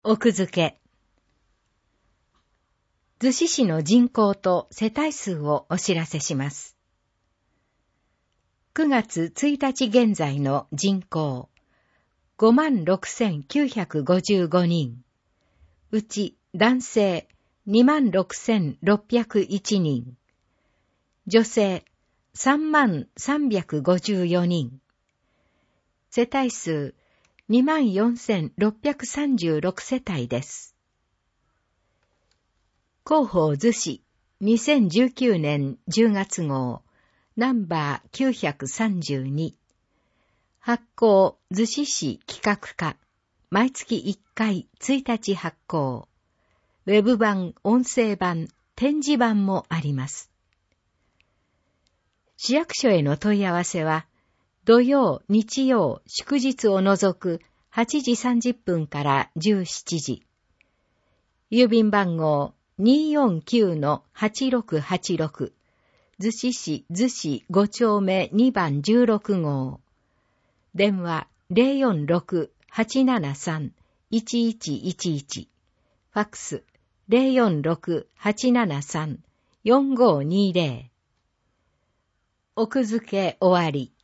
奥付け。逗子市の人口と世帯数をお知らせします。9月1日現在の人口、56,955 人。うち男性26,601 人。女性33,354 人。世帯数24,636 世帯です。広報逗子2019年10月号ナンバー932。発行逗子市企画課。毎月1回1日発行。ウェブ版、音声版、展示版もあります。市役所への問い合わせは、土曜、日曜、祝日を除く8時30分から17時。郵便番号 249-8686。逗子市逗子5丁目2番16号。電話 046-873-1111。ファックス 046-873-4520。奥付け終わり。